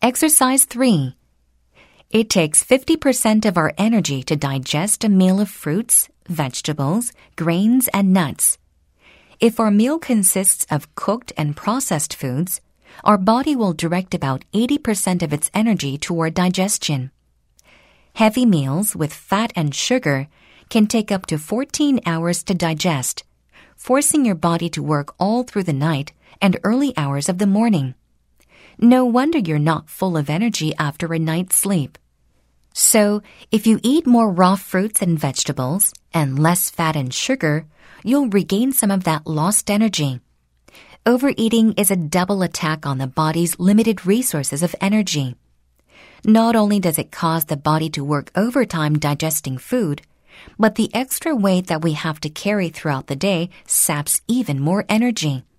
Exercise 3. It takes 50% of our energy to digest a meal of fruits, vegetables, grains, and nuts. If our meal consists of cooked and processed foods, our body will direct about 80% of its energy toward digestion. Heavy meals with fat and sugar can take up to 14 hours to digest, forcing your body to work all through the night and early hours of the morning. No wonder you're not full of energy after a night's sleep. So, if you eat more raw fruits and vegetables and less fat and sugar, you'll regain some of that lost energy. Overeating is a double attack on the body's limited resources of energy. Not only does it cause the body to work overtime digesting food, but the extra weight that we have to carry throughout the day saps even more energy.